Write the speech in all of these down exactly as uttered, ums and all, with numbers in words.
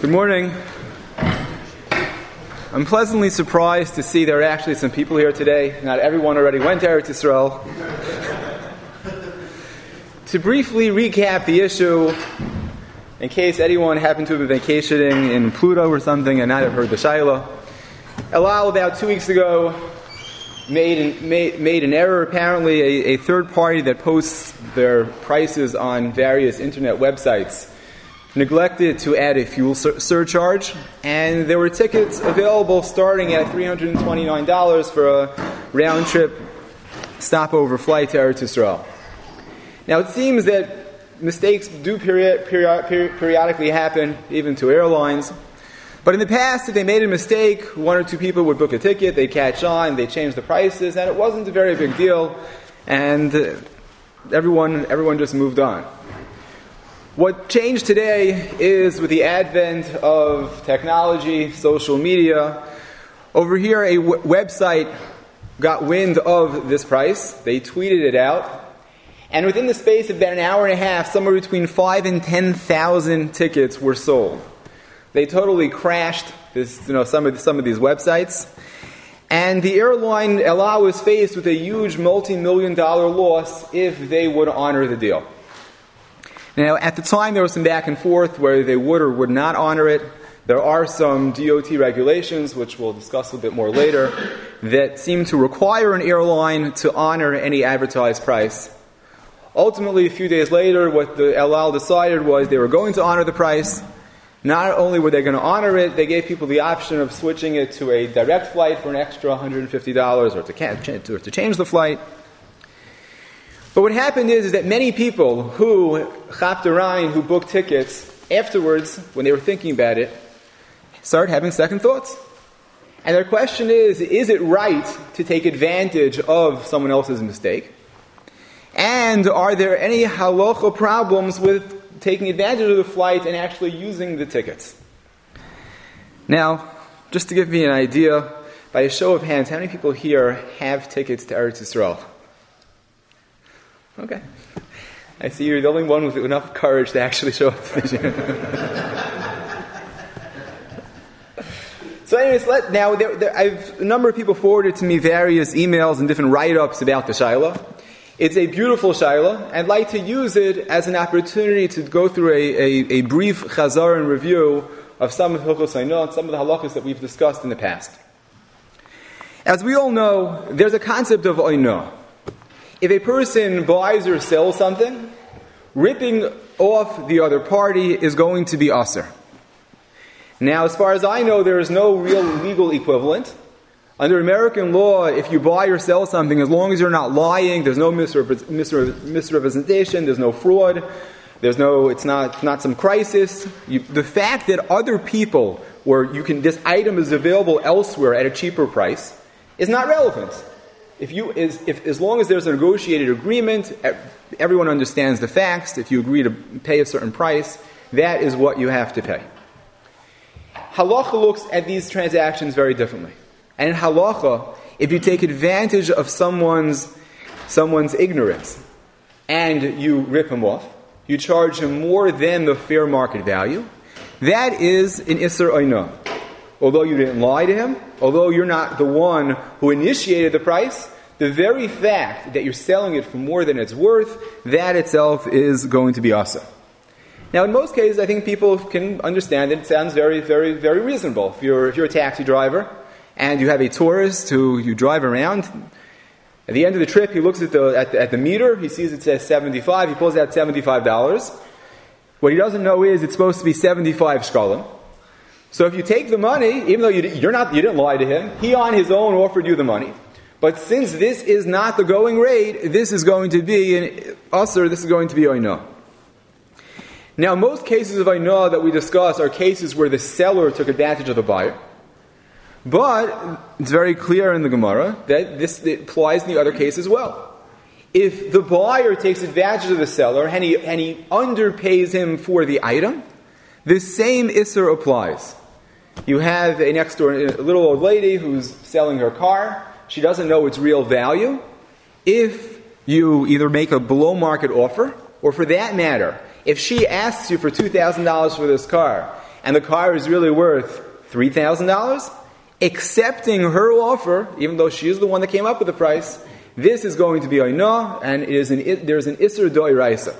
Good morning. I'm pleasantly surprised to see there are actually some people here today. Not everyone already went to Eretz Yisrael. To briefly recap the issue, in case anyone happened to have been vacationing in Pluto or something and not have heard the Shaila, Elal about two weeks ago made an, made, made an error. Apparently a, a third party that posts their prices on various internet websites neglected to add a fuel sur- surcharge, and there were tickets available starting at three hundred twenty-nine dollars for a round-trip stopover flight to Eretz Yisrael. Now it seems that mistakes do peri- peri- peri- periodically happen, even to airlines, but in the past, if they made a mistake, one or two people would book a ticket, they'd catch on, they'd change the prices, and it wasn't a very big deal, and uh, everyone, everyone just moved on. What changed today is with the advent of technology, social media. Over here, a w- website got wind of this price. They tweeted it out. And within the space of about an hour and a half, somewhere between five and ten thousand tickets were sold. They totally crashed this, you know, some of the, some of these websites. And the airline, El Al, was faced with a huge multi-million dollar loss if they would honor the deal. Now, at the time, there was some back and forth whether they would or would not honor it. There are some D O T regulations, which we'll discuss a little bit more later, that seem to require an airline to honor any advertised price. Ultimately, a few days later, what the El Al decided was they were going to honor the price. Not only were they going to honor it, they gave people the option of switching it to a direct flight for an extra one hundred fifty dollars or to, can- or to change the flight. But what happened is, is that many people who, Chapterain, who booked tickets, afterwards, when they were thinking about it, started having second thoughts. And their question is, is it right to take advantage of someone else's mistake? And are there any halacha problems with taking advantage of the flight and actually using the tickets? Now, just to give me an idea, by a show of hands, how many people here have tickets to Eretz Yisrael? Okay. I see you're the only one with enough courage to actually show up to the gym. So anyways, let, now there, there, I've, a number of people forwarded to me various emails and different write-ups about the Shaila. It's a beautiful Shaila. I'd like to use it as an opportunity to go through a, a, a brief chazar and review of some of the Hilchos Ainah, some of the halachas that we've discussed in the past. As we all know, there's a concept of Ainah. If a person buys or sells something, ripping off the other party is going to be asur. Now, as far as I know, there is no real legal equivalent. Under American law, if you buy or sell something, as long as you're not lying, there's no misrep- misre- misrepresentation, there's no fraud, there's no, it's not, not some crisis. You, the fact that other people, or you can, this item is available elsewhere at a cheaper price, is not relevant. If you, is, if, as long as there's a negotiated agreement, everyone understands the facts. If you agree to pay a certain price, that is what you have to pay. Halacha looks at these transactions very differently. And in halacha, if you take advantage of someone's, someone's ignorance and you rip him off, you charge him more than the fair market value, that is an Isser Ainah. Although you didn't lie to him, although you're not the one who initiated the price, the very fact that you're selling it for more than it's worth, that itself is going to be asur. Now, in most cases, I think people can understand it. It sounds very, very, very reasonable. If you're, if you're a taxi driver and you have a tourist who you drive around, at the end of the trip, he looks at the, at the, at the meter, he sees it says seventy-five, he pulls out seventy-five dollars. What he doesn't know is it's supposed to be seventy-five shkalim. So if you take the money, even though you, you're not, you didn't lie to him, he on his own offered you the money. But since this is not the going rate, this is going to be an asur, this is going to be Ainah. Now, most cases of Ainah that we discuss are cases where the seller took advantage of the buyer. But it's very clear in the Gemara that this applies in the other case as well. If the buyer takes advantage of the seller and he, and he underpays him for the item, the same Isser applies. You have a next door, a little old lady who's selling her car. She doesn't know its real value. If you either make a below market offer, or for that matter, if she asks you for two thousand dollars for this car, and the car is really worth three thousand dollars, accepting her offer, even though she is the one that came up with the price, this is going to be Oinah, and it is an, there's an Isser Doiraisa.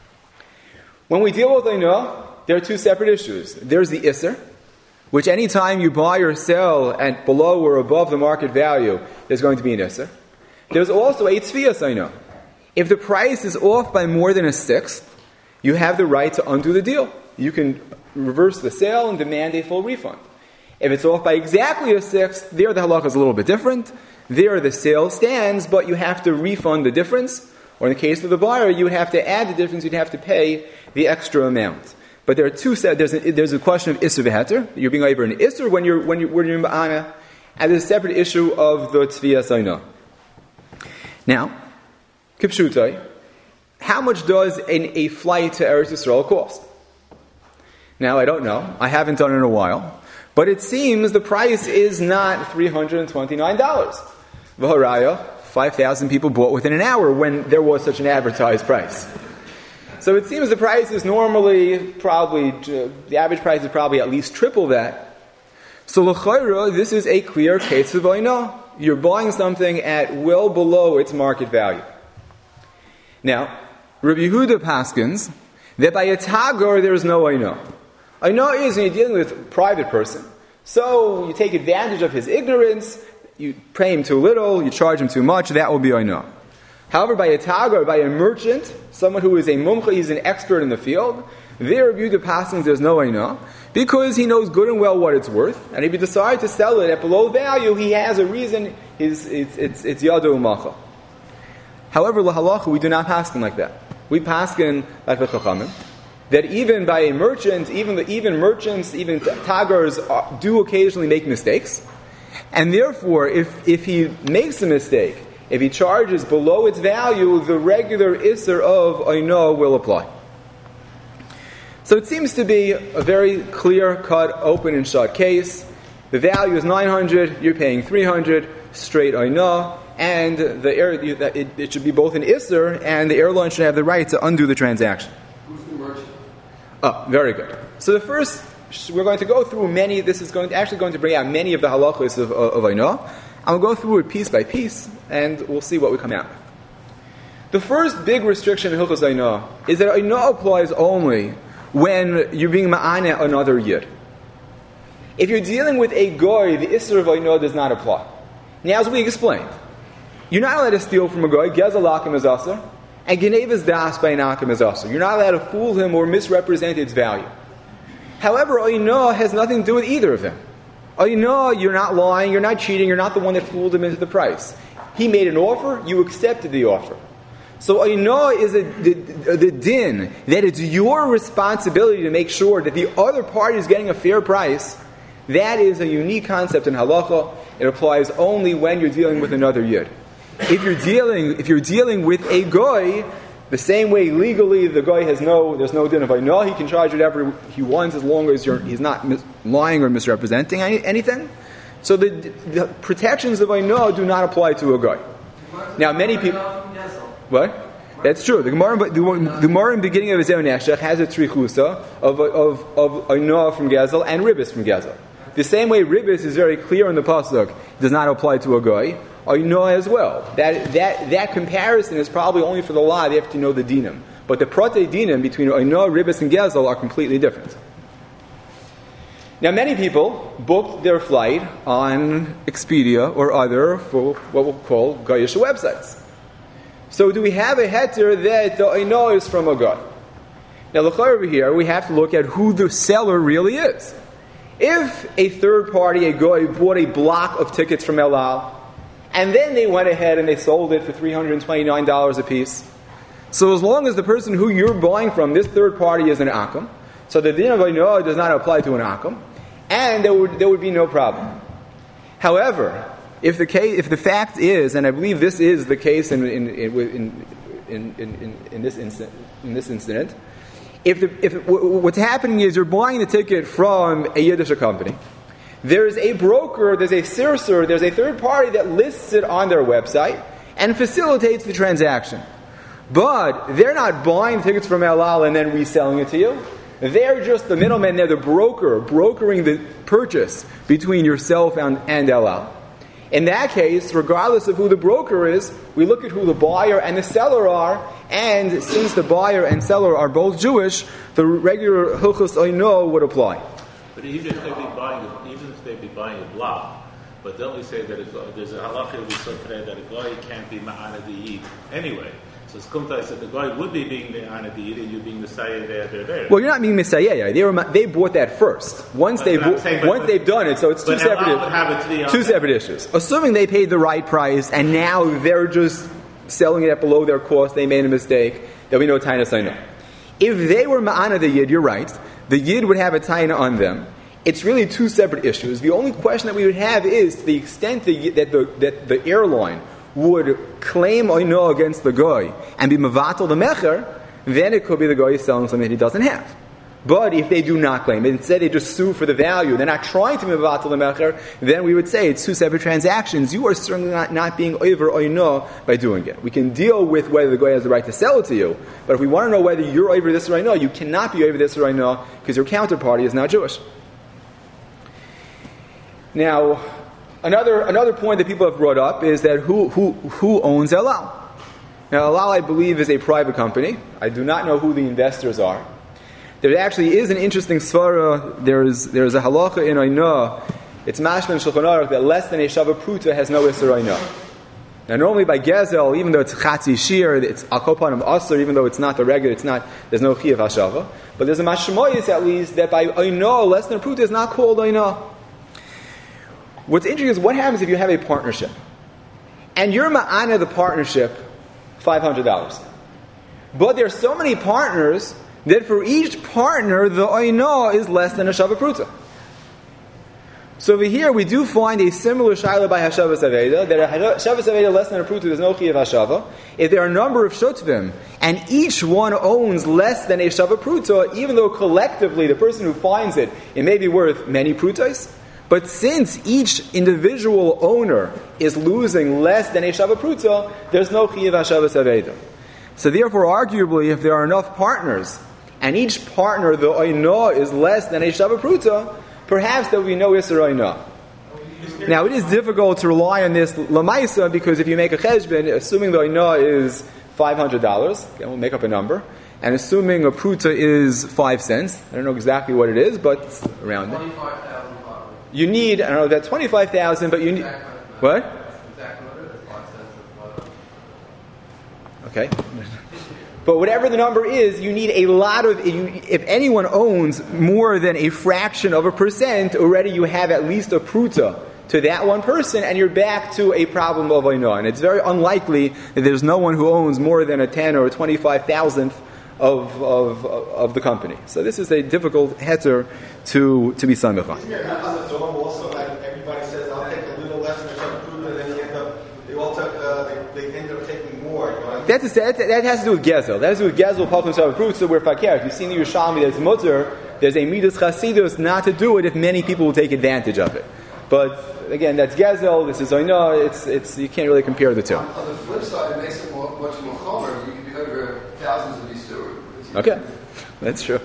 When we deal with Oinah, there are two separate issues. There's the Isser, which any time you buy or sell at below or above the market value, there's going to be an Isser. There's also a Tzviyas Oinah. If the price is off by more than a sixth, you have the right to undo the deal. You can reverse the sale and demand a full refund. If it's off by exactly a sixth, there the halakha is a little bit different. There the sale stands, but you have to refund the difference. Or in the case of the buyer, you would have to add the difference, you'd have to pay the extra amount. But there are two sets. There's a, there's a question of Isser v'heter. You're being over an Isser when you're, when you're, when you're ma'ana. And there's a separate issue of the Tzviyas Oinah. Now, Kipshutai, how much does an, a flight to Eretz Yisrael cost? Now, I don't know. I haven't done it in a while. But it seems the price is not three hundred twenty-nine dollars. V'haraya, five thousand people bought within an hour when there was such an advertised price. So it seems the price is normally probably, the average price is probably at least triple that. So l'chayra, this is a clear case of Oinah. You're buying something at well below its market value. Now, Rabbi Yehuda paskins that by a tagar there is no Oinah. Oinah is when you're dealing with a private person. So you take advantage of his ignorance, you pay him too little, you charge him too much, that will be Oinah. However, by a tagar, by a merchant, someone who is a mumcha, he's an expert in the field, there Rabbi Yehuda paskins there's no Oinah, because he knows good and well what it's worth, and if he decides to sell it at below value, he has a reason, his, it's, it's, it's yadu u'macha. However, lahalacha, we do not paskin like that. We paskin like the chachamim, that even by a merchant, even the, even merchants, even tagars are, do occasionally make mistakes, and therefore, if if he makes a mistake, if he charges below its value, the regular isser of Oinah will apply. So it seems to be a very clear-cut, open and shut case. The value is nine hundred, you're paying three hundred, straight Oinah, and the air, it, it should be both an isser, and the airline should have the right to undo the transaction. Who's the merchant? Oh, very good. So the first, we're going to go through many, this is going actually going to bring out many of the halachos of, of, of Oinah, and we'll go through it piece by piece, and we'll see what we come out with. The first big restriction in Hilchos Oinah is that Oinah applies only when you're being ma'ana another yid. If you're dealing with a goy, the isser of Oinah does not apply. Now, as we explained, you're not allowed to steal from a goy, gezel akim is asur, and genev is das by an akim is asur. You're not allowed to fool him or misrepresent its value. However, Oinah has nothing to do with either of them. Oinah, you're not lying, you're not cheating, you're not the one that fooled him into the price. He made an offer, you accepted the offer. So Oinah is a, the, the din that it's your responsibility to make sure that the other party is getting a fair price. That is a unique concept in halacha. It applies only when you're dealing with another yid. If you're dealing, if you're dealing with a goy, the same way legally the goy has no, there's no din of Oinah. He can charge whatever he wants as long as you're, he's not mis- lying or misrepresenting any, anything. So the, the protections of Oinah do not apply to a goy. Now many people. What? That's true. The Gemara, the, the Gemara in the beginning of Ezeu Neshech has a trichusa of of of Oinah from Gezel and Ribbis from Gezel. The same way Ribbis is very clear in the pasuk does not apply to a goy, Oinah as well. That that that comparison is probably only for the law. They have to know the dinim, but the prate dinim between Oinah, Ribbis, and Gezel are completely different. Now, many people booked their flight on Expedia or other for what we'll call goyish websites. So do we have a heter that the Oinah is from a goy? Now, look over here, we have to look at who the seller really is. If a third party, a goy, bought a block of tickets from El Al, and then they went ahead and they sold it for three hundred twenty-nine dollars a piece, so as long as the person who you're buying from, this third party, is an akum, so the din of Oinah does not apply to an akum, and there would, there would be no problem. However, If the case, if the fact is, and I believe this is the case in in in in, in, in, in this incident, in this incident, if the, if what's happening is you're buying the ticket from a Yiddish company, there is a broker, there's a sirsur, there's a third party that lists it on their website and facilitates the transaction, but they're not buying tickets from El Al and then reselling it to you. They're just the middleman, they're the broker, brokering the purchase between yourself and, and El Al. In that case, regardless of who the broker is, we look at who the buyer and the seller are, and since the buyer and seller are both Jewish, the regular Hilchos Oino would apply. But even if they be buying, even if they be buying a block, but don't we say that a, there's a halacha we saw today that a guy can't be ma'ana d'yid anyway? So it's kumta said the guy would be being the ma'ana d'yid and you being the sayyid there, there, there. Well, you're not being Messiah. They were they bought that first. Once they bo- saying, but, once they've done it, so it's two separate two separate issues. Assuming they paid the right price and now they're just selling it at below their cost, they made a mistake. There'll be no taina sayna. If they were ma'ana the yid, you're right. The yid would have a taina on them. It's really two separate issues. The only question that we would have is to the extent that the, that the airline would claim oino against the guy and be mevatel the mecher, then it could be the guy is selling something that he doesn't have. But if they do not claim it, instead they just sue for the value, they're not trying to be mevatel the mecher, then we would say it's two separate transactions. You are certainly not, not being over oino by doing it. We can deal with whether the guy has the right to sell it to you, but if we want to know whether you're over this or oino, you cannot be over this or oino because your counterparty is not Jewish. Now, another another point that people have brought up is that who who who owns El Al? Now, El Al, I believe, is a private company. I do not know who the investors are. There actually is an interesting svara. There's there's a halacha in Oina. It's mashma in Shulchan Aruch that less than a shava pruta has no iser Oina. Now, normally by gezel, even though it's chatzi shir, it's akopanim aser, even though it's not the regular, it's not. There's no chiyuv hashava. But there's a mashmoyis at least that by Oina less than a pruta is not called Oina. What's interesting is what happens if you have a partnership and you're ma'ana the partnership five hundred dollars. But there are so many partners that for each partner the oino is less than a shava pruta. So over here we do find a similar shaila by hashavas aveda, that a hashavas aveda less than a pruta there's no chiyuv hashava. If there are a number of shutvim and each one owns less than a shava pruta, even though collectively the person who finds it, it may be worth many prutas, but since each individual owner is losing less than a shava pruta, there's no chiyuv hashavas aveda. So therefore, arguably, if there are enough partners, and each partner, the oino, is less than a shava pruta, perhaps there will be no iser oino. Now, it is difficult to rely on this lamaisa, because if you make a cheshbon, assuming the oino is five hundred dollars, okay, we'll make up a number, and assuming a pruta is five cents, I don't know exactly what it is, but it's around it. You need, I don't know, that's twenty-five thousand, but you need, what? Okay. But whatever the number is, you need a lot of, if anyone owns more than a fraction of a percent, already you have at least a pruta to that one person, and you're back to a problem of oino. And it's very unlikely that there's no one who owns more than a ten or a twenty-five thousandth of, of, of the company. So this is a difficult heter to, to be samech on. Also, like everybody says, I'll take a little less than a shava pruta, and then you end up, they all took, uh, they, they ended up taking more. You know? That's a, that, that has to do with gezel. That has to do with gezel, paltum shava pruta, where fakir. If you see in the Yerushalmi that's mutter, there's a midas chasidus not to do it if many people will take advantage of it. But again, that's gezel. This is oino. It's it's you can't really compare the two. On, on the flip side, it makes it more, much more chomer. You can be over thousands of these stewards. Okay, that's true.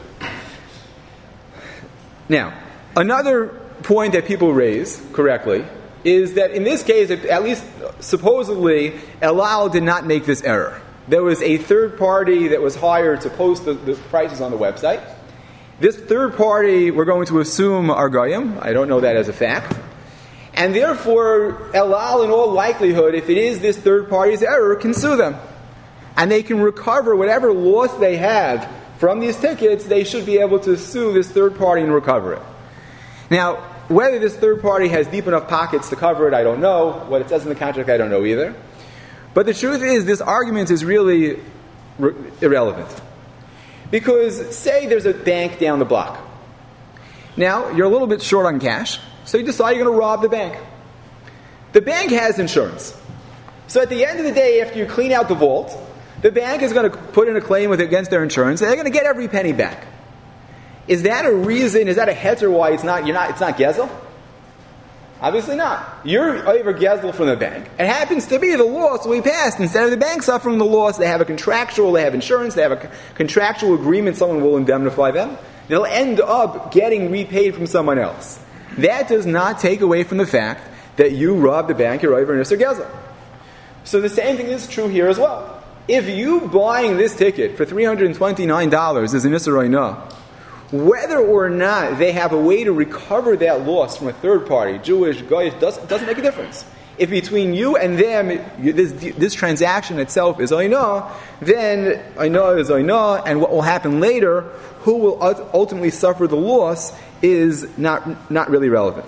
Now, another point that people raise correctly is that in this case, at least supposedly, El Al did not make this error. There was a third party that was hired to post the, the prices on the website. This third party, we're going to assume are Goyim. I don't know that as a fact. And therefore, El Al, in all likelihood, if it is this third party's error, can sue them. And they can recover whatever loss they have from these tickets. They should be able to sue this third party and recover it. Now, whether this third party has deep enough pockets to cover it, I don't know. What it says in the contract, I don't know either. But the truth is, this argument is really re- irrelevant. Because, say there's a bank down the block. Now, you're a little bit short on cash, so you decide you're going to rob the bank. The bank has insurance. So at the end of the day, after you clean out the vault, the bank is going to put in a claim with against their insurance, and they're going to get every penny back. Is that a reason, is that a heter why it's not, you're not, it's not gezel? Obviously not. You're over gezel from the bank. It happens to be the loss we passed. Instead of the bank suffering the loss, they have a contractual, they have insurance, they have a contractual agreement, someone will indemnify them. they'll end up getting repaid from someone else. That does not take away from the fact that you robbed the bank, you're over Nisr Gezel. So the same thing is true here as well. If you buying this ticket for three hundred twenty-nine dollars is an Nisr Oinah, whether or not they have a way to recover that loss from a third party, Jewish, Goyish, doesn't, doesn't make a difference. If between you and them, you, this, this transaction itself is Oinah, then Oinah is Oinah, and what will happen later, who will ultimately suffer the loss, is not, not really relevant.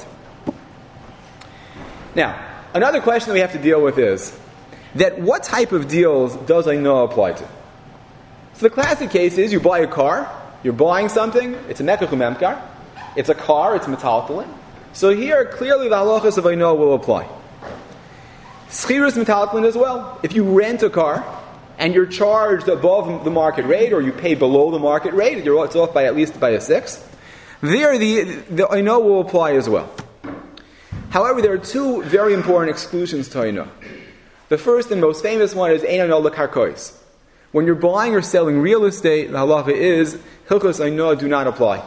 Now, another question that we have to deal with is that what type of deals does Oinah apply to? So the classic case is you buy a car, you're buying something, it's a mekach u'memkar, it's a car, it's metaltalin. So here, clearly the halachas of Oinah will apply. Schirus metaltalin as well. If you rent a car, and you're charged above the market rate, or you pay below the market rate, you're, it's off by at least by a sixth, there the, the Oinah will apply as well. However, there are two very important exclusions to Oinah. The first and most famous one is Ein Oinah l'karkois. When you're buying or selling real estate, the halacha is Hilchos Oinah do not apply.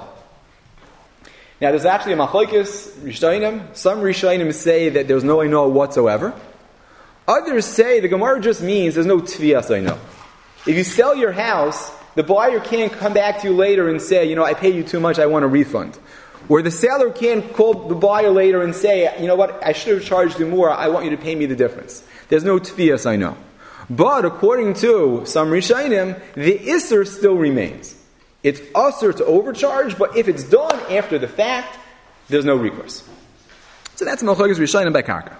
Now, there's actually a machlokes Rishonim. Some Rishonim say that there's no Oinah whatsoever. Others say the Gemara just means there's no tviyas Oinah. If you sell your house, the buyer can't come back to you later and say, you know, I paid you too much, I want a refund. Or the seller can't call the buyer later and say, you know what, I should have charged you more, I want you to pay me the difference. There's no tviyas Oinah. But according to some Rishonim, the Isser still remains. It's Usser to overcharge, but if it's done after the fact, there's no recourse. So that's Malchagos Rishonim by Karka.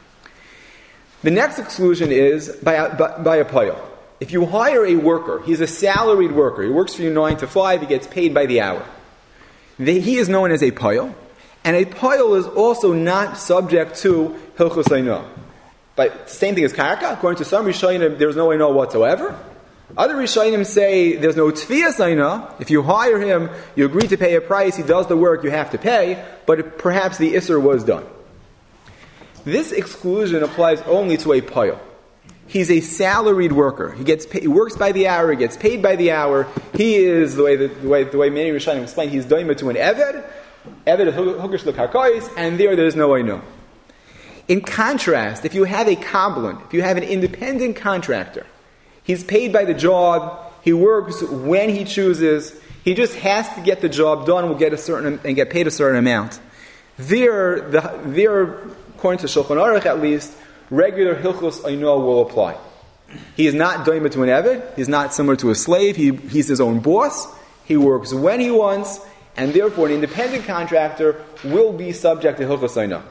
The next exclusion is by a, by, by a payal. If you hire a worker, he's a salaried worker, he works for you nine to five, he gets paid by the hour. The, he is known as a payal, and a payal is also not subject to Hilchos Oinah. But same thing as karka. According to some Rishonim, there's no Oinah whatsoever. Other Rishonim say there's no tviyas Oinah. If you hire him, you agree to pay a price, he does the work, you have to pay, but perhaps the Isser was done. This exclusion applies only to a payal. He's a salaried worker. He gets pay, he works by the hour, he gets paid by the hour. He is, the way the, the way, the way many Rishonim explain, he's doima to an eved, eved is hukish l'karkois, and there there's no Oinah. In contrast, if you have a kabbalan, if you have an independent contractor, he's paid by the job, he works when he chooses, he just has to get the job done, will get a certain and get paid a certain amount. There, the, there, according to Shulchan Aruch at least, regular Hilchos Oinah will apply. He is not doima to an eved, he's not similar to a slave, he, he's his own boss, he works when he wants, and therefore an independent contractor will be subject to Hilchos Oinah.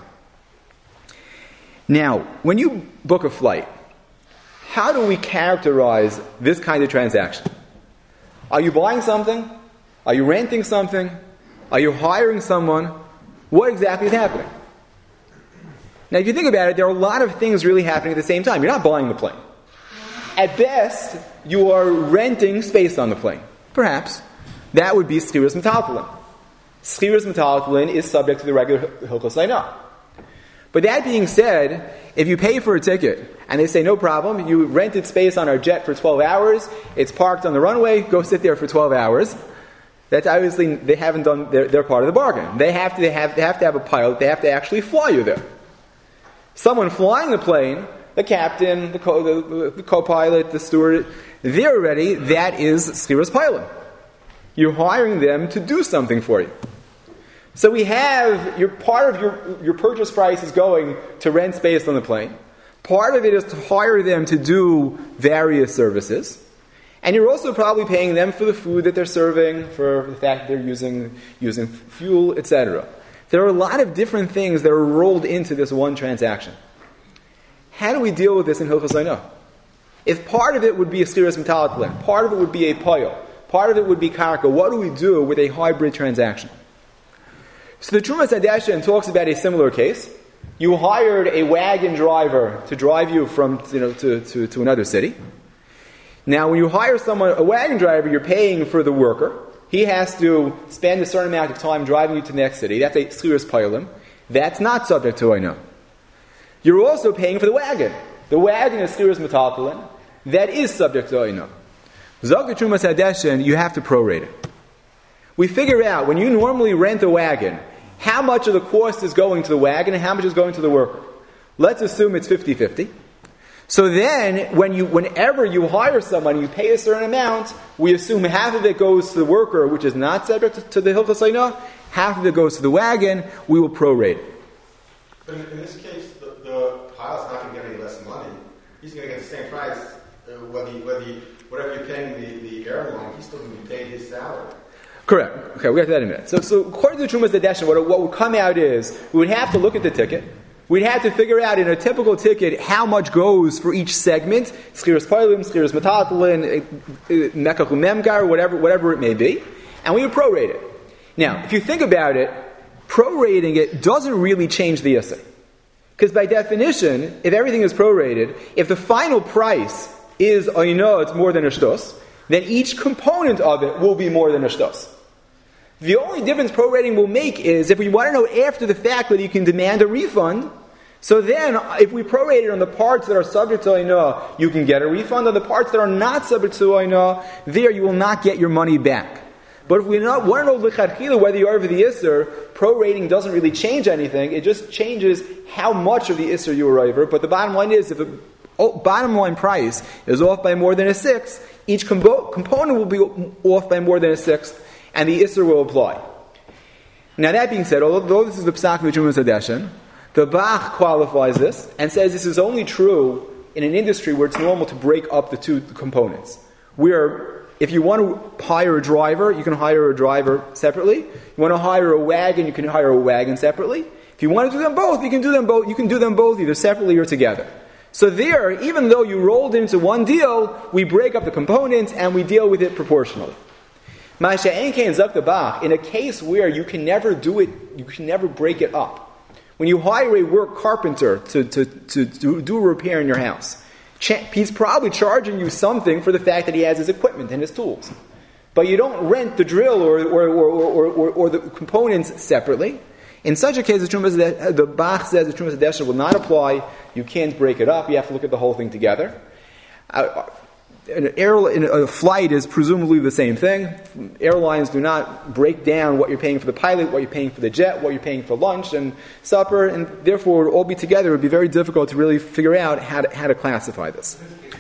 Now, when you book a flight, how do we characterize this kind of transaction? Are you buying something? Are you renting something? Are you hiring someone? What exactly is happening? Now, if you think about it, there are a lot of things really happening at the same time. You're not buying the plane. At best, you are renting space on the plane. Perhaps. That would be Schiras Metaltalin. Schiras Metaltalin is subject to the regular Hilchos Oinah. But that being said, if you pay for a ticket and they say, no problem, you rented space on our jet for twelve hours, it's parked on the runway, go sit there for twelve hours, that's obviously, they haven't done their, their part of the bargain. They have, to, they, have, they have to have a pilot, they have to actually fly you there. Someone flying the plane, the captain, the, co, the, the co-pilot, the steward, they're already, that is Schiras Pilot. You're hiring them to do something for you. So we have, your part of your, your purchase price is going to rent space on the plane. Part of it is to hire them to do various services. And you're also probably paying them for the food that they're serving, for the fact that they're using, using fuel, et cetera. There are a lot of different things that are rolled into this one transaction. How do we deal with this in Hilchos Oinah? If part of it would be a Schiras Metaltalin, part of it would be a payal, part of it would be karka, what do we do with a hybrid transaction? So the Trumas Hadeshen talks about a similar case. You hired a wagon driver to drive you from you know to, to, to another city. Now, when you hire someone, a wagon driver, you're paying for the worker. He has to spend a certain amount of time driving you to the next city. That's a Schiras Payalim. That's not subject to Oinah. You're also paying for the wagon. The wagon is Schiras Metaltalin. That is subject to Oinah. Zog the Trumas Hadeshen, you have to prorate it. we figure out, when you normally rent a wagon, how much of the cost is going to the wagon and how much is going to the worker. Let's assume it's fifty-fifty. So then, when you, whenever you hire someone, you pay a certain amount, we assume half of it goes to the worker, which is not subject to, to the Hilchos Einah, half of it goes to the wagon, we will prorate it. But in, in this case, the, the pilot's not going to get any less money. He's going to get the same price, uh, whether, you, whether you, whatever you're paying the, the airline, he's still going to be paid his salary. Correct. Okay, we'll get to that in a minute. So, so according to the Trumas Hadeshin, what, what would come out is, we would have to look at the ticket. We'd have to figure out in a typical ticket how much goes for each segment, Schiras Pailim, Schiras Metatlin, Mekach Memgar, whatever, whatever it may be, and we would prorate it. Now, if you think about it, prorating it doesn't really change the Issa. Because by definition, if everything is prorated, if the final price is, oh, you know, it's more than a shtos, then each component of it will be more than a shtos. The only difference prorating will make is if we want to know after the fact whether you can demand a refund, so then if we prorate it on the parts that are subject to Ainah, you can get a refund. On the parts that are not subject to Ainah, there you will not get your money back. But if we not, want to know l'chadchila whether you're over the Isser, prorating doesn't really change anything. It just changes how much of the Isser you are over. But the bottom line is, if the oh, bottom line price is off by more than a sixth, each combo- component will be off by more than a sixth, and the Isser will apply. Now that being said, although this is the Psak of Trumas Hadeshin, the Bach qualifies this and says this is only true in an industry where it's normal to break up the two components. Where if you want to hire a driver, you can hire a driver separately. You want to hire a wagon, you can hire a wagon separately. If you want to do them both, you can do them both. You can do them both either separately or together. So there, even though you rolled into one deal, we break up the components and we deal with it proportionally. Masha Enkein Zakta Bach, in a case where you can never do it, you can never break it up. When you hire a work carpenter to, to, to, to do a repair in your house, he's probably charging you something for the fact that he has his equipment and his tools. But you don't rent the drill or, or, or, or, or, or the components separately. In such a case, the, Trumas, the Bach says the Trumas Hadeshin will not apply. You can't break it up. You have to look at the whole thing together. Uh, An air, a flight is presumably the same thing. Airlines do not break down what you're paying for the pilot, what you're paying for the jet, what you're paying for lunch and supper, and therefore it would all be together. It would be very difficult to really figure out how to, how to classify this.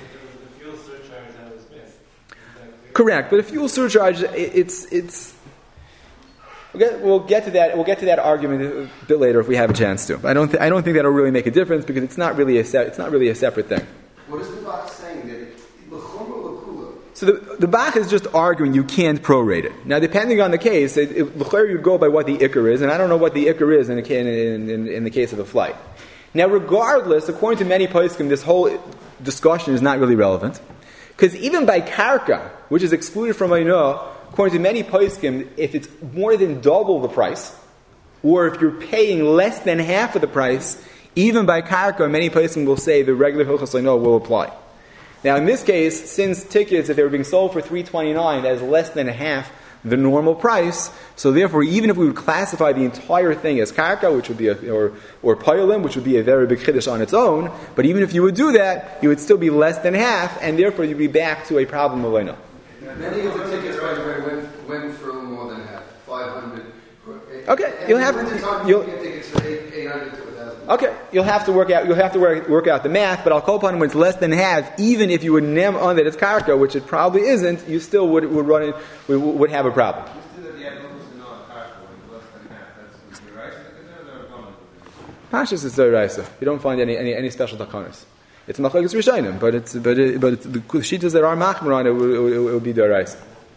Correct, but a fuel surcharge, it's it's. We'll get, we'll get to that. We'll get to that argument a bit later if we have a chance to. I don't. Th- I don't think that'll really make a difference because it's not really a. Se- it's not really a separate thing. What is the Bach saying that? So the, the Bach is just arguing you can't prorate it. Now, depending on the case, it, it, you would go by what the Iker is, and I don't know what the Iker is in the, in, in, in the case of a flight. Now, regardless, according to many poskim, this whole discussion is not really relevant. Because even by Karka, which is excluded from Ainah, according to many poskim, if it's more than double the price, or if you're paying less than half of the price, even by Karka, many poskim will say the regular Hilchos Ainah will apply. Now, in this case, since tickets, if they were being sold for three twenty-nine, that is less than half the normal price. So, therefore, even if we would classify the entire thing as karka, which would be a, or or payolim, which would be a very big chiddush on its own, but even if you would do that, you would still be less than half, and therefore you'd be back to a problem of Lena. Many of the tickets, by the way, went, went for more than half, five hundred. Okay, and you'll have to. You'll, get tickets for eight, eight hundred to one thousand. Okay, you'll have to work out. You'll have to work, work out the math. But I'll call upon when it's less than half. Even if you would name on that it's karka, which it probably isn't, you still would would run it. Would, would have a problem. Pashas is Zoraisa. You don't find any any, any special takanas. It's machlokes rishonim, but it's but it, but it's, the shitas that are machmer on it would, it, would, it would be Zoraisa.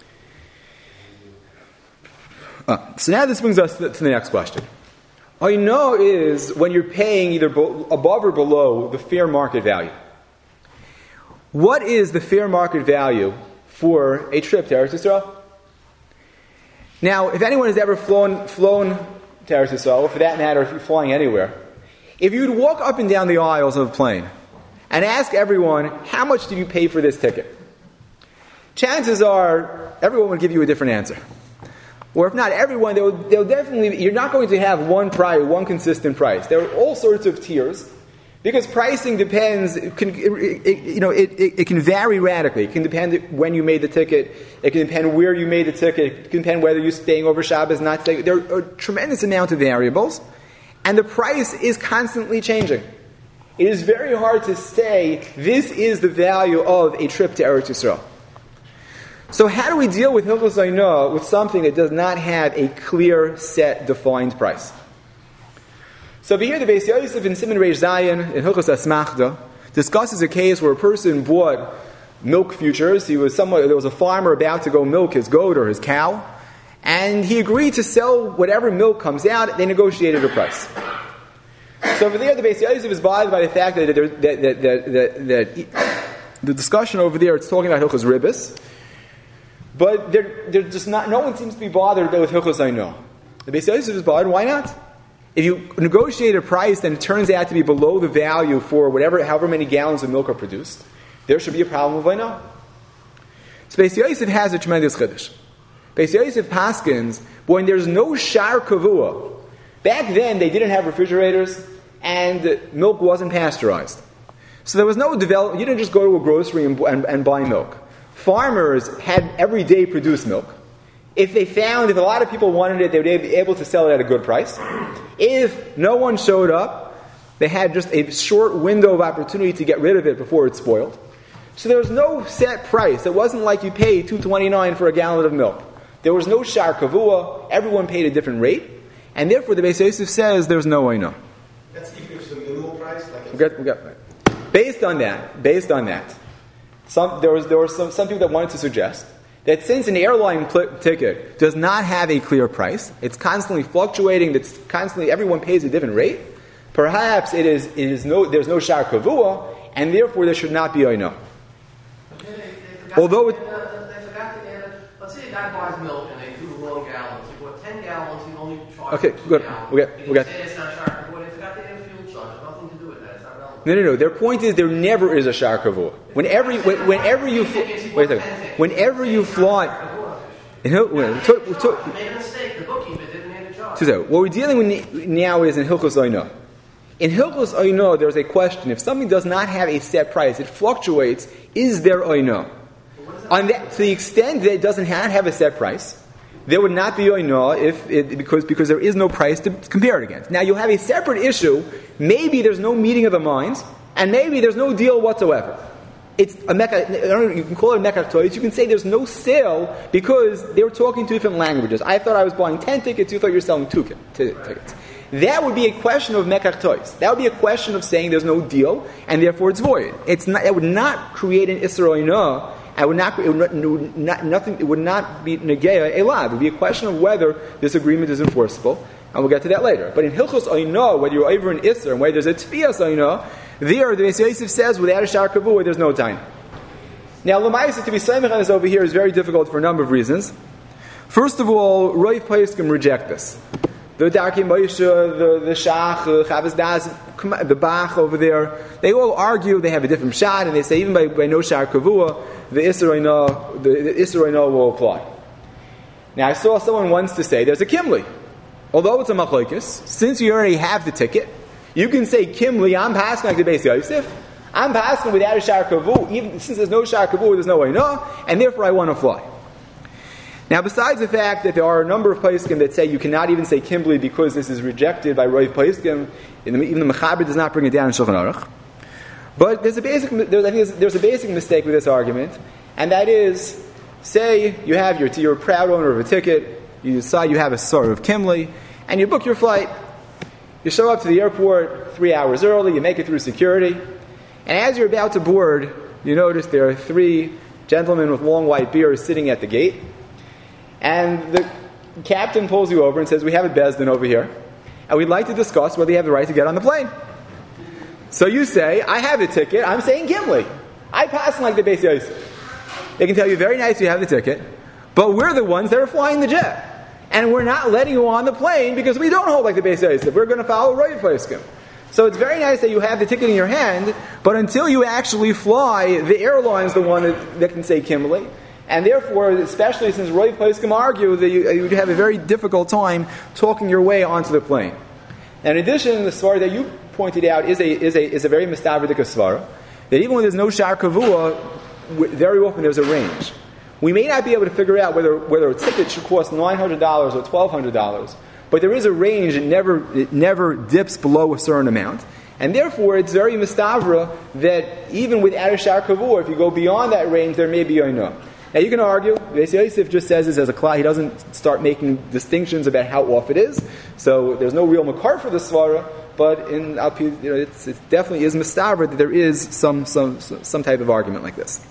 Ah, so now this brings us to the, to the next question. All you know is when you're paying either bo- above or below the fair market value. What is the fair market value for a trip to Eretz Yisrael? Now, if anyone has ever flown flown to Eretz Yisrael, or for that matter, if you're flying anywhere, if you'd walk up and down the aisles of a plane and ask everyone, how much did you pay for this ticket? Chances are everyone would give you a different answer. Or if not everyone, they'll, they'll definitely, you're not going to have one price, one consistent price. There are all sorts of tiers. Because pricing depends, it can, it, it, you know, it, it, it can vary radically. It can depend when you made the ticket. It can depend where you made the ticket. It can depend whether you're staying over Shabbos, not staying. There are a tremendous amount of variables, and the price is constantly changing. It is very hard to say this is the value of a trip to Eretz Yisrael. So how do we deal with Hilchos Oinah with something that does not have a clear, set, defined price? So over here, the Beis Yosef in Siman Reish Zayin in Hilchos Asmachta discusses a case where a person bought milk futures. He was somewhat, there was a farmer about to go milk his goat or his cow, and he agreed to sell whatever milk comes out. They negotiated a price. So over there, the Beis Yosef is bothered by the fact that, that, that, that, that, that he, the discussion over there, it's talking about Hilchos Ribbis, but they're, they're just not. No one seems to be bothered with Hilchos Oinah. The Beis Yosef is bothered. Why not? If you negotiate a price and it turns out to be below the value for whatever, however many gallons of milk are produced, there should be a problem with Oinah. So Beis Yosef has a tremendous chiddush. Beis Yosef paskins when there's no shar kavua. Back then they didn't have refrigerators and milk wasn't pasteurized. So there was no develop. You didn't just go to a grocery and, and, and buy milk. Farmers had every day produced milk. If they found, if a lot of people wanted it, they would be able to sell it at a good price. If no one showed up, they had just a short window of opportunity to get rid of it before it spoiled. So there was no set price. It wasn't like you paid two dollars and twenty-nine cents for a gallon of milk. There was no shar kavua. Everyone paid a different rate. And therefore the Beis Yosef says there's no Oinah. That's even if it's a minimal price? Like we got, we got, based on that, based on that, some, there was, there were some, some people that wanted to suggest that since an airline pl- ticket does not have a clear price, it's constantly fluctuating, it's constantly, everyone pays a different rate, perhaps it is, it is no, there's no shar kavua, and therefore there should not be Oinah. Although it, uh, they forgot to add, let's say a guy buys milk and they do the wrong gallons. He bought ten gallons, he only charged okay, two good. gallons. We got, we got. Say it's not shar kavua, they forgot to add a fuel charge. It has nothing to do with that. It's not relevant. No, no, no. Their point is there never is a shar kavua. Whenever, when, whenever you, fl- wait a second. Whenever you flaunt, in, when, to, to, to, He made a mistake. The bookkeeper didn't add a charge. so, what we're dealing with now is in Hilchos Oinah. In Hilchos Oinah, there's a question. If something does not have a set price, it fluctuates, is there Oinah? On that, to the extent that it doesn't have, have a set price, there would not be Oinah if it, because, because there is no price to compare it against. Now, you'll have a separate issue. Maybe there's no meeting of the minds, and maybe there's no deal whatsoever. It's a mecca, I don't know, you can call it a mekach toys. You can say there's no sale because they were talking two different languages. I thought I was buying ten tickets, you thought you were selling two t- tickets. That would be a question of mekach toys. That would be a question of saying there's no deal, and therefore it's void. It's not, it would not create an Isser Oinah. I would not, it would not, not, nothing, it would not be negeya elad. It would be a question of whether this agreement is enforceable, and we'll get to that later. But in Hilchos Oinah, whether you're over an Isser and whether there's a Tfiyas Oinah, there the Beis Yosef says without a shar kavua there's no time. Now, Lamaisa, to be Saimach on this over here is very difficult for a number of reasons. First of all, Roiv Paiskim reject this. The Darkei Moshe, the, the Shach, the Chavos Das, the Bach over there, they all argue, they have a different shot, and they say even by, by no shar kavua, the Isser Oinah, the, the Isser Oinah will apply. Now, I saw someone once to say there's a Kimli. Although it's a machlokes, since you already have the ticket, you can say Kimli, I'm passing like the Beis Yosef, I'm passing without a shar kavua, even since there's no shar kavua, there's no Oinah, and therefore I want to fly. Now, besides the fact that there are a number of poskim that say you cannot even say Kimli because this is rejected by Roiv Poskim, even the Mechaber does not bring it down in Shulchan Aruch. But there's a basic, there's, I think there's, there's a basic mistake with this argument, and that is, say you have your, you're a proud owner of a ticket, you decide you have a sort of Kimli, and you book your flight. You show up to the airport three hours early, you make it through security, and as you're about to board, you notice there are three gentlemen with long white beards sitting at the gate. And the captain pulls you over and says, we have a Bezdin over here, and we'd like to discuss whether you have the right to get on the plane. So you say, I have the ticket, I'm saying Kimli. I pass like the Beis Yosef. They can tell you, very nice, you have the ticket, but we're the ones that are flying the jet. And we're not letting you on the plane because we don't hold like the Beis Yosef. We're going to follow Roiv Poskim. So it's very nice that you have the ticket in your hand, but until you actually fly, the airline's the one that, that can say Kimli. And therefore, especially since Roiv Poskim argue that you, you'd have a very difficult time talking your way onto the plane. And in addition, the story that you pointed out, is a is a is a very mistavrdik svara. That even when there's no shar kavua, very often there's a range. We may not be able to figure out whether whether a ticket should cost nine hundred dollars or twelve hundred dollars, but there is a range. It never it never dips below a certain amount, and therefore it's very mistavra that even without a shar kavua, if you go beyond that range, there may be oina. Now you can argue, Beis Yosef just says this as a klal. He doesn't start making distinctions about how off it is, so there's no real makar for the svara. But in you know, it's, it definitely is mistavra that there is some some some type of argument like this.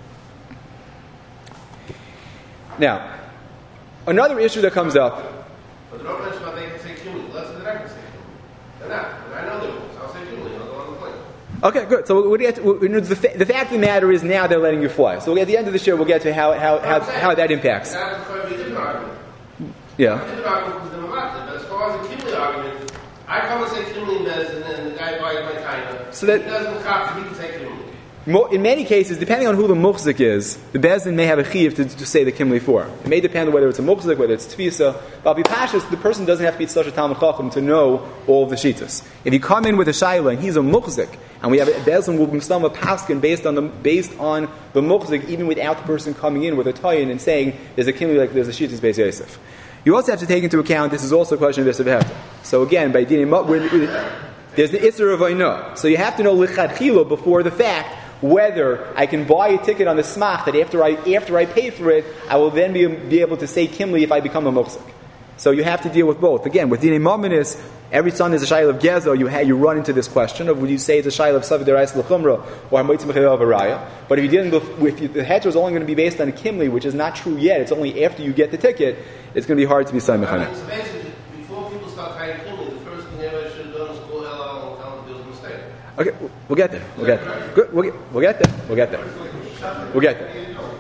Now, another issue that comes up. But the don't mention about they can say cumulative. Let's say that I can say cumulative. They're not. I know they're rules. I'll say cumulative. I'll go on the plane. Okay, good. So we'll get to, we'll, the, fa- the fact of the matter is now they're letting you fly. So at the end of the show, we'll get to how how how, how that impacts. That's going to be a different argument. Yeah. A different argument is the Mamatid. But as far as the cumulative argument, I come and say cumulative medicine, and the guy buys my china. So that he doesn't copy. He can say cumulative. In many cases, depending on who the muchzik is, the bezdin may have a chiyuv to, to say the kimli for. It may depend on whether it's a muchzik, whether it's tfisa. But b'pashas, the person doesn't have to be such a talmid chacham to know all of the shitas. If you come in with a shayla and he's a muchzik, and we have a bezdin will be a paskin based on the based on the muchzik, even without the person coming in with a tayin and saying there's a kimli like there's a shitas Beis Yosef. You also have to take into account this is also a question of Yosef. So again, by dinim, there's the isser of Oino. So you have to know lichadchila before the fact whether I can buy a ticket on the smach that after I after I pay for it, I will then be, be able to say kimli if I become a muchzik. So you have to deal with both. Again, with dinei maminis, every son is a shayla of gezo. You ha- you run into this question of would you say it's a shayla of savid derais l'chumra or hamoitz mechel avaraya. But if you didn't, if you, the heter is only going to be based on a kimli, which is not true yet. It's only after you get the ticket. It's going to be hard to be saying mechaneh. So basically, before people start tying kimli, the first thing everybody should have done is call Elal and tell them there was a mistake. Okay, we'll get there. We'll get there. Good. We'll get, we'll get there. We'll get there. We'll get there.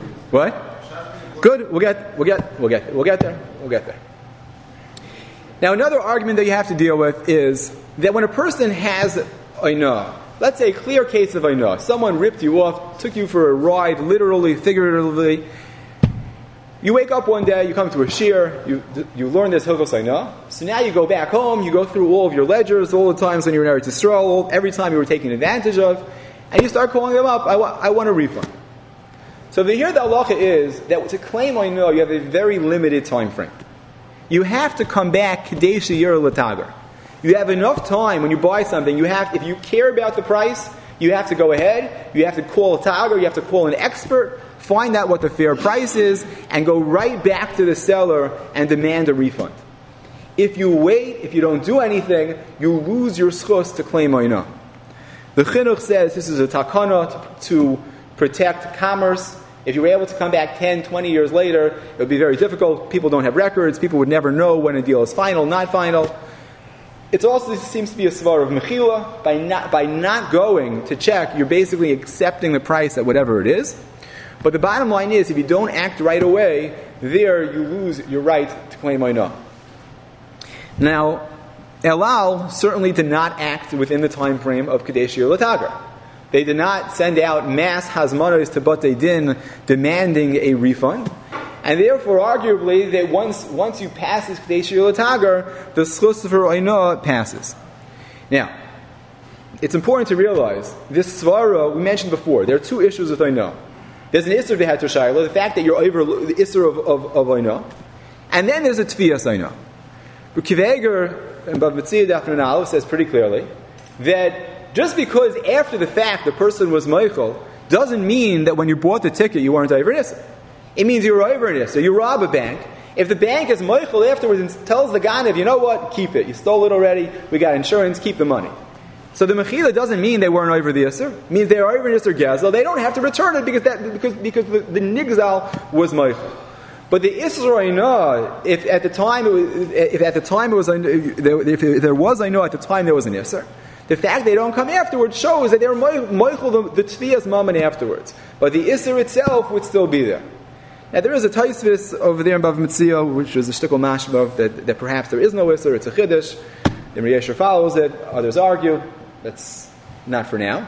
What? Good. We'll get. We'll get. We'll get. We'll get there. We'll get there. Now, another argument that you have to deal with is that when a person has oina, let's say a clear case of oina, someone ripped you off, took you for a ride, literally, figuratively. You wake up one day, you come to a shir, you you learn this hilchos oina. So now you go back home, you go through all of your ledgers, all the times when you were in Eretz Yisrael, every time you were taken advantage of, and you start calling them up. I, wa- I want a refund. So the, here the halacha is that to claim oina, you have a very limited time frame. You have to come back kadesh yir l'tagar. You have enough time when you buy something. You have, if you care about the price, you have to go ahead. You have to call a tagar. You have to call an expert. Find out what the fair price is, and go right back to the seller and demand a refund. If you wait, if you don't do anything, you lose your schus to claim oina. The chinuch says this is a takana to, to protect commerce. If you were able to come back ten, twenty years later, it would be very difficult. People don't have records. People would never know when a deal is final, not final. It also seems to be a svar of mechila. By not, by not going to check, you're basically accepting the price at whatever it is. But the bottom line is, if you don't act right away, there you lose your right to claim oina. Now, Elal certainly did not act within the time frame of Kadesh Yir L'Tagar. They did not send out mass hazmanos to Batei Din demanding a refund. And therefore, arguably, that once once you pass this Kadesh Yir L'Tagar, the schus for oina passes. Now, it's important to realize, this svara, we mentioned before, there are two issues with oina. There's an isser v'heter shayla, the fact that you're over the isser of, of, of oina. And then there's a tfiyas oina. Kiveger and Bav Mitzvah Dafnan Aleph says pretty clearly that just because after the fact the person was meichel doesn't mean that when you bought the ticket you weren't over an isser. It means you were over an isser. You rob a bank. If the bank is meichel afterwards and tells the ganav, you know what, keep it. You stole it already. We got insurance. Keep the money. So the mechila doesn't mean they weren't over the isser. It means they are over an isser gezel. They don't have to return it because that because because the, the nigzal was meichel. But the isser oina, if at the time it was, if at the time it was if there was oina at the time there was an isser, the fact they don't come afterwards shows that they're meichel the, the tfiyas moment afterwards. But the isser itself would still be there. Now there is a taisvis over there in Bav Mitzvah, which is a shtickle mashma that, that perhaps there is no isser. It's a chiddush. The Riyasher follows it. Others argue. That's not for now.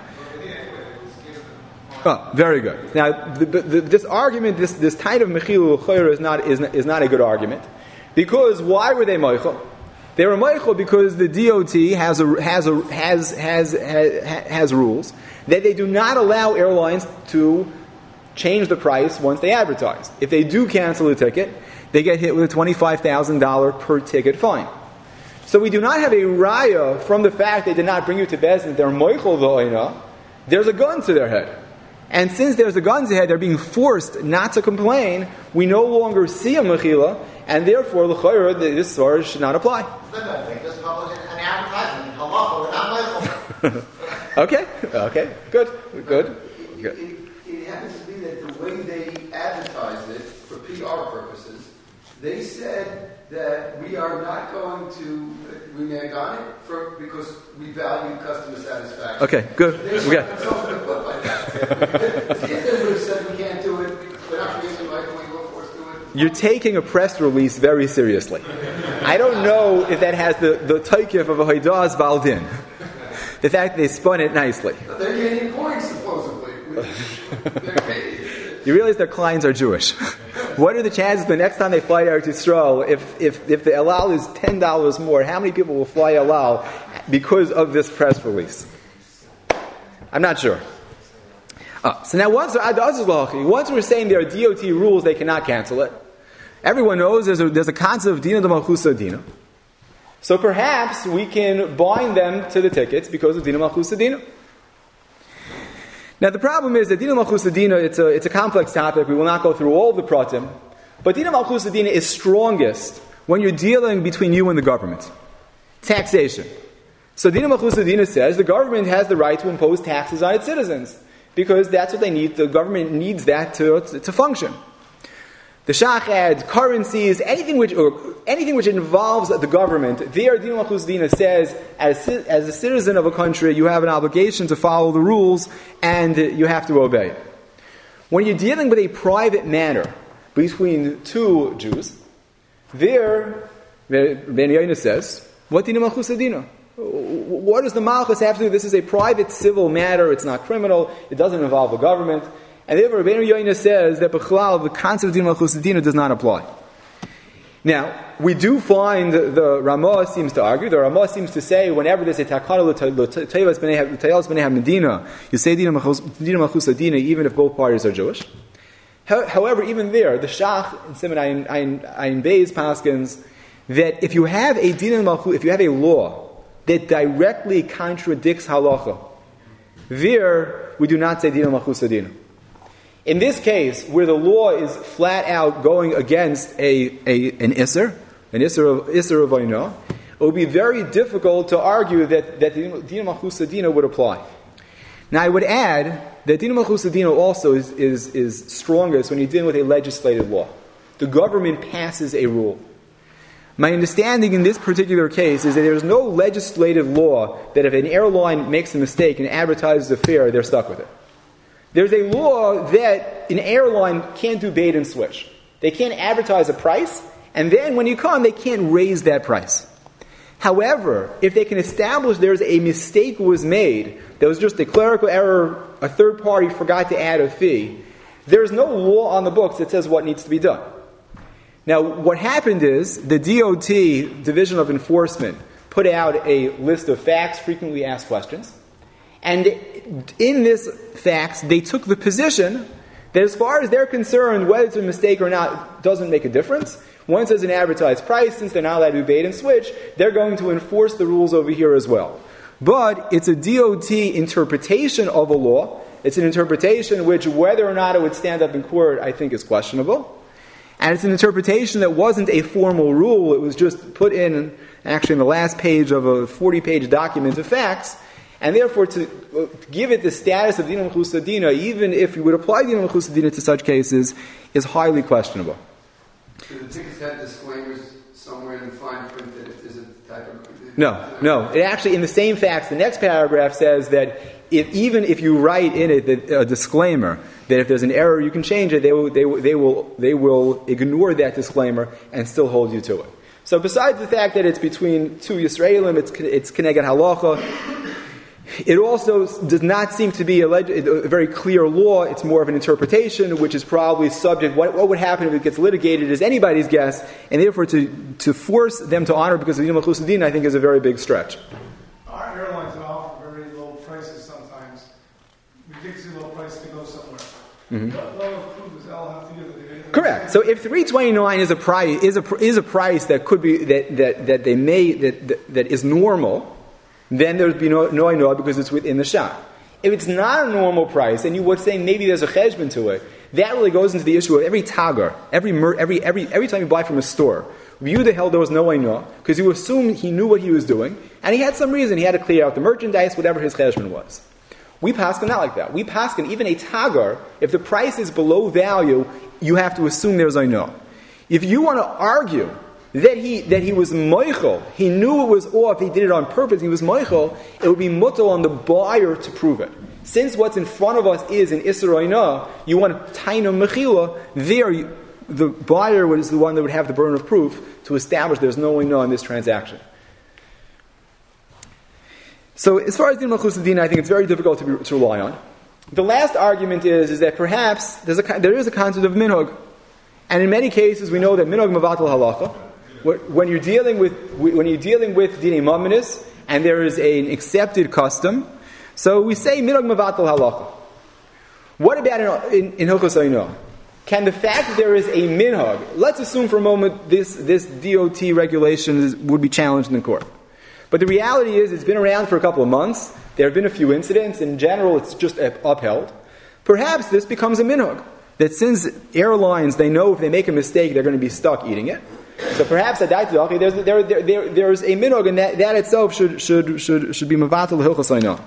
Oh, very good. Now, the, the, this argument, this this type of mechilul l'chayra is not is not, is not a good argument, because why were they meichel? They were meichel because the D O T has a, has a, has has has has rules that they do not allow airlines to change the price once they advertise. If they do cancel a ticket, they get hit with a twenty-five thousand dollars per ticket fine. So we do not have a raya from the fact they did not bring you to Beis Din, they're moichel v'oina. There's a gun to their head. And since there's a gun to their head, they're being forced not to complain. We no longer see a mechila, and therefore, l'chayra, this story should not apply. Just publish an advertisement. Halacha, we're not moichel. Okay, okay, good, good. It, it, it happens to be that the way they advertised it for P R purposes, they said that we are not going to renege on it for, because we value customer satisfaction. Okay, good. There's Okay. something to put like that. If they would have said we can't do it, we're not creating right when we go force do it. You're taking a press release very seriously. I don't know if that has the, the taikif of a Haidaz Baldin. The fact that they spun it nicely. But they're getting points, supposedly. They're paid. You realize their clients are Jewish. What are the chances the next time they fly to Eretz Yisrael, if, if, if the Elal is ten dollars more, how many people will fly Elal because of this press release? I'm not sure. Uh, so now once, once we're saying there are D O T rules, they cannot cancel it. Everyone knows there's a, there's a concept of Dina de Malchusa Dina. So perhaps we can bind them to the tickets because of Dina Malchusa Dina. Now the problem is that Dina Malchusa Dina, it's a, it's a complex topic. We will not go through all of the pratim. But Dina Malchusa Dina is strongest when you're dealing between you and the government. Taxation. So Dina Malchusa Dina says the government has the right to impose taxes on its citizens because that's what they need. The government needs that to, to, to function. The Shach adds currencies, anything which or anything which involves the government. There, Dina Malchusa Dina says, as, as a citizen of a country, you have an obligation to follow the rules and you have to obey. When you're dealing with a private matter between two Jews, there, Ben Yaina says, what Dina Malchusa Dina? What does the Malchus have to do? This is a private civil matter. It's not criminal. It doesn't involve the government. And therefore, Rabbeinu Yoina says that B'chlal, the concept of Dina Malchusa Dina does not apply. Now, we do find the Ramah seems to argue, the Ramah seems to say, whenever there's a takana l'taylas b'nei Medina, you say Dina Malchusa Dina, even if both parties are Jewish. However, even there, the Shach in Siman Ayin Beis paskins that if you have a Dina Malchusa, if you have a law that directly contradicts halacha, there we do not say Dina Malchusa Dina. In this case, where the law is flat out going against a, a an Isser, an Isser of Isser of Oino, it would be very difficult to argue that, that Dina Malchusa Dina would apply. Now I would add that Dina Malchusa Dina also is, is, is strongest when you're dealing with a legislative law. The government passes a rule. My understanding in this particular case is that there is no legislative law that if an airline makes a mistake and advertises a fare, they're stuck with it. There's a law that an airline can't do bait and switch. They can't advertise a price, and then when you come, they can't raise that price. However, if they can establish there's a mistake was made, there was just a clerical error, a third party forgot to add a fee, there's no law on the books that says what needs to be done. Now, what happened is the D O T, Division of Enforcement, put out a list of facts, frequently asked questions. And in this facts, they took the position that as far as they're concerned, whether it's a mistake or not doesn't make a difference. Once there's an advertised price, since they're not allowed to do bait and switch, they're going to enforce the rules over here as well. But it's a D O T interpretation of a law. It's an interpretation which, whether or not it would stand up in court, I think is questionable. And it's an interpretation that wasn't a formal rule. It was just put in, actually, in the last page of a forty-page document of facts. And therefore, to give it the status of Dina Malchusa Dina, even if you would apply Dina Malchusa Dina to such cases, is highly questionable. Do the tickets have disclaimers somewhere in the fine print that if there's a type of... No, no. It actually, in the same facts, the next paragraph says that if, even if you write in it that, a disclaimer that if there's an error you can change it, they will, they, will, they, will, they will ignore that disclaimer and still hold you to it. So besides the fact that it's between two Yisraelim, it's, it's Keneged Halacha, It also does not seem to be a, leg- a very clear law. It's more of an interpretation, which is probably subject. What, what would happen if it gets litigated is anybody's guess, and therefore to, to force them to honor because of Yom HaChusadin, I think, is a very big stretch. Our airlines offer very low prices sometimes. Ridiculously low price to go somewhere. Mm-hmm. What level of proof does L have to give? Correct. So if three twenty-nine is a price is a is a price that could be that that, that they may that, that that is normal, then there would be no no I know because it's within the shop. If it's not a normal price, and you would say maybe there's a cheshbon to it, that really goes into the issue of every tagar, every every every every time you buy from a store. Yehuda held there was no I know because you assume he knew what he was doing, and he had some reason he had to clear out the merchandise, whatever his cheshbon was. We paskin not like that. We paskin even a tagar, if the price is below value, you have to assume there's I know. If you want to argue that he that he was moichel, he knew it was off, he did it on purpose, he was moichel, it would be mutal on the buyer to prove it. Since what's in front of us is an Isser Oinah, you want a taina mechila, there you, the buyer was the one that would have the burden of proof to establish there's no Oinah in this transaction. So as far as Din Malchus Din, I think it's very difficult to, be, to rely on. The last argument is, is that perhaps there's a, there is a concept of minhag. And in many cases we know that minhag mavatal halacha. When you're dealing with when you're dealing with dinei maminis and there is an accepted custom, so we say minhag mavatal halacha. What about in in Hilchos Oinah? Can the fact that there is a minhag, let's assume for a moment this this D O T regulation is, would be challenged in the court. But the reality is it's been around for a couple of months. There have been a few incidents. In general, it's just upheld. Perhaps this becomes a minhag. That since airlines, they know if they make a mistake, they're going to be stuck eating it. So perhaps there's, there, there, there, there's a minhag, and that, that itself should, should, should, should be mavatal hilchos oinah.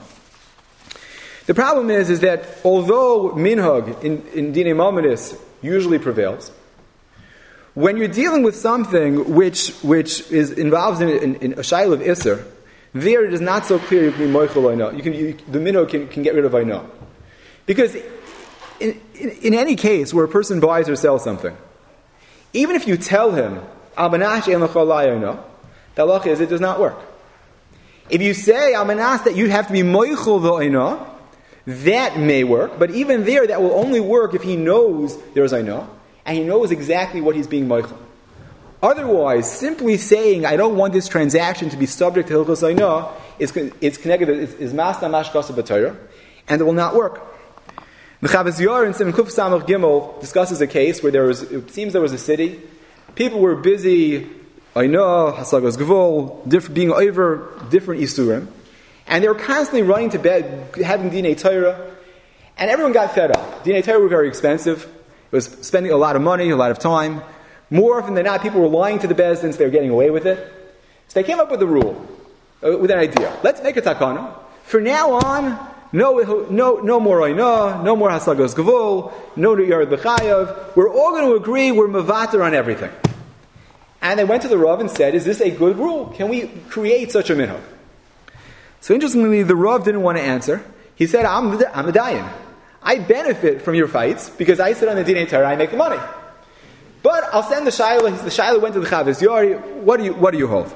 The problem is, is that although minhag in, in dinei maminis usually prevails, when you're dealing with something which which is involves in, in, in a shayla of iser, there it is not so clear you can be moichel oinah. You can you, the minhag can, can get rid of oinah, because in, in, in any case where a person buys or sells something, even if you tell him al manash ein l'chol oinah, the halacha is it does not work. If you say al manash that you have to be moichel the oinah, that may work, but even there that will only work if he knows there is oinah. And he knows exactly what he's being moichel. Otherwise, simply saying, I don't want this transaction to be subject to Hilchos Oinah, is it's connected, is masna mashkasa b'Torah, and it will not work. The Chavaz Yair in Simon Kuf Samach Gimel discusses a case where there was, it seems there was a city, people were busy, Oinah, Hasagos Gvul, being over different Isurim, and they were constantly running to bed, having Dinei Torah, and everyone got fed up. Dinei Torah were very expensive. It was spending a lot of money, a lot of time. More often than not, people were lying to the bezdins, they were getting away with it. So they came up with a rule, uh, with an idea. Let's make a takana. For now on, no no, no more oinah, no more hasagos gavul, no yared b'chayav. We're all going to agree we're mavater on everything. And they went to the Rav and said, is this a good rule? Can we create such a minhag? So interestingly, the Rav didn't want to answer. He said, I'm, I'm a dayan. I benefit from your fights because I sit on the Dinei Torah, I make the money. But I'll send the Shaila. The Shaila went to the Chavaz Yair. What do you What do you hold?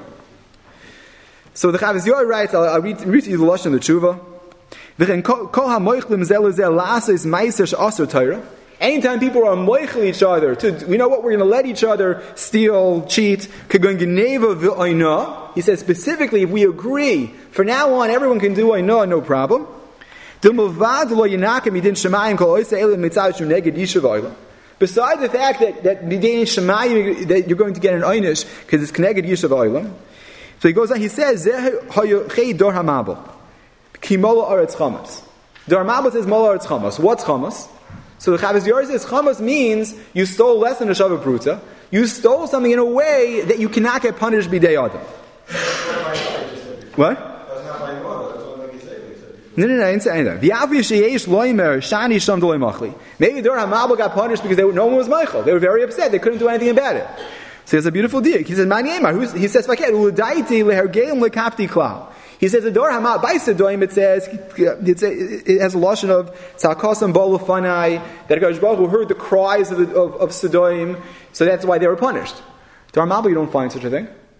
So the Chavaz Yair writes. I'll, I'll read, read to you the lashon of the tshuva. Anytime people are moichel each other, to, we know what we're going to let each other steal, cheat. He says specifically, if we agree, from now on, everyone can do oinah, no problem. Besides the fact that that that you're going to get an einish because it's connected yishav oilam. So he goes on. He says dor hamabel kimola aretz chamas. Dor hamabel says mola aretz chamas. What's chamas? So the Chavaz Yair says chamas means you stole less than a shava pruta. You stole something in a way that you cannot get punished b'dei adam. What? No, no, no, I didn't say anything. Maybe Dor HaMabel got punished because they, no one was Michael. They were very upset. They couldn't do anything about it. So it's a beautiful deal. He says, he says, he says, the Dor HaMabel, by Sedoim, it says, it has a lotion of Tzakosam Bolafanai, that Hakadosh Baruch Hu heard the cries of, the, of, of Sedoim, so that's why they were punished. Dor HaMabel, you don't find such a thing.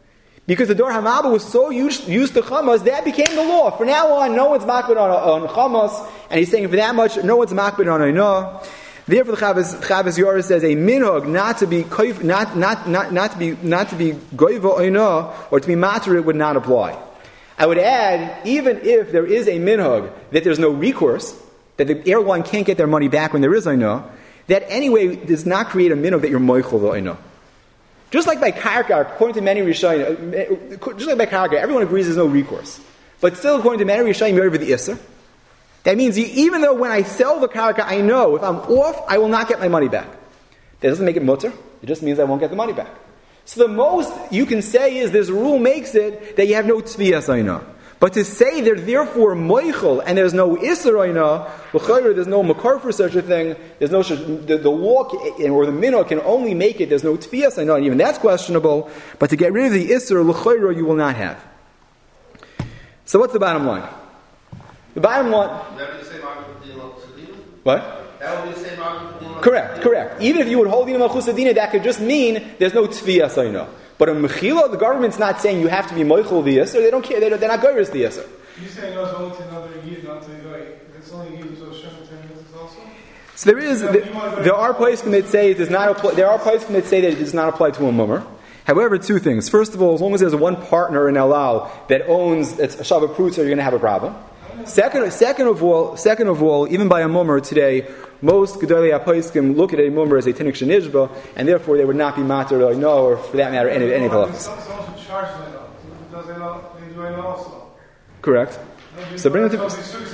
Because the Dor HaMabul was so used, used to chamas, that became the law. From now on, no one's makbid on, on chamas, and he's saying for that much, no one's makbid on oinah. Therefore, the Chavaz, Chavaz Yoris says a minhag not to be not not not not to be not to be goiva oinah or to be matter it would not apply. I would add, even if there is a minhag that there's no recourse, that the airline can't get their money back when there is oinah, that anyway does not create a minhag that you're moichel the oinah. Just like by karka, according to many Rishonim, just like by karka, everyone agrees there's no recourse, but still, according to many Rishonim, you're over the isser. That means even though when I sell the karka, I know if I'm off, I will not get my money back. That doesn't make it mutter. It just means I won't get the money back. So the most you can say is this rule makes it that you have no tzviyas oinah. But to say they're therefore moichel and there's no isser oinah, there's no makar for such a thing, there's no the, the law or the minhag can only make it, there's no tzviyas oinah, and even that's questionable. But to get rid of the isser, l'chayra you will not have. So what's the bottom line? The bottom line. That would be the same argument for Dina Malchus. What? That would be the same argument for Dina Malchus. Correct, correct. Even if you would hold Dina Malchus, that could just mean there's no tzviyas oinah. But in Mechila, the government's not saying you have to be moichel the yisr. They don't care. They don't, they're not goyers the yisr. You saying no, it's only to another yid, not to the guy. If it's only yid, so Shem ten minutes also. So there is, there, there are poskim that say it does not apply. There are poskim that say that it does not apply to a mummer. However, two things. First of all, as long as there's one partner in Elal that owns it's a Shabbat Prutzer, you're going to have a problem. Second, second of all, second of all, even by a mummer today, most Gedolei HaPoskim look at a mummer as a Tinnik Shenishba, and therefore they would not be matter or no, or for that matter, any any halachas. Someone should charge them, does they not? They do it also. Correct. So bring them to.